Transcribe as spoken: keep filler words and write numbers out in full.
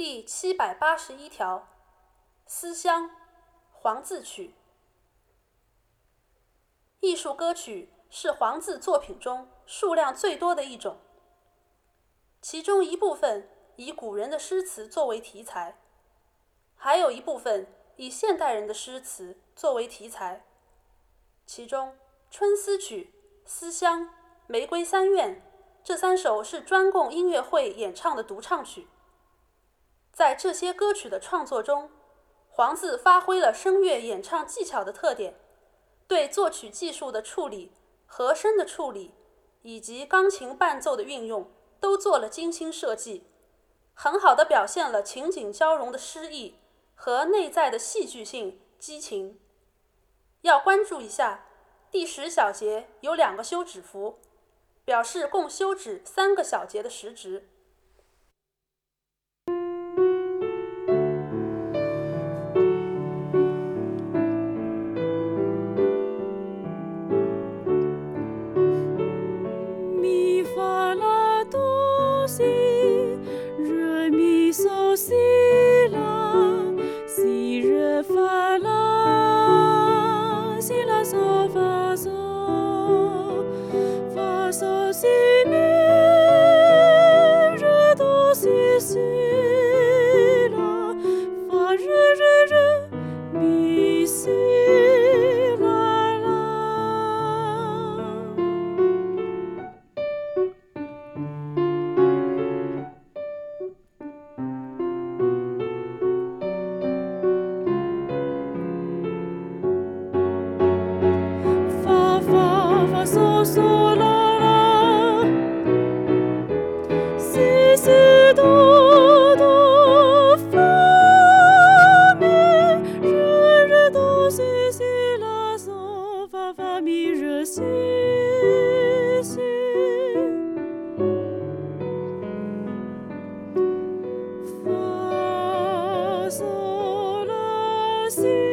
第七百八十一条，思乡，黄自曲。艺术歌曲是黄自作品中数量最多的一种，其中一部分以古人的诗词作为题材，还有一部分以现代人的诗词作为题材。其中《春思曲》《思乡》《玫瑰三院》这三首是专供音乐会演唱的独唱曲。在这些歌曲的创作中，黄自发挥了声乐演唱技巧的特点，对作曲技术的处理、和声的处理以及钢琴伴奏的运用都做了精心设计，很好地表现了情景交融的诗意和内在的戏剧性激情。要关注一下，第十小节有两个休止符，表示共休止三个小节的时值。 咪发拉哆西，re mi so si la， si re fa la， si la so fa so， fa so si mi， re do si si la， fa re re re mi si。fa so so la la， si si do do fa mi， re re do si si la so fa fa mi re si si， fa so la si。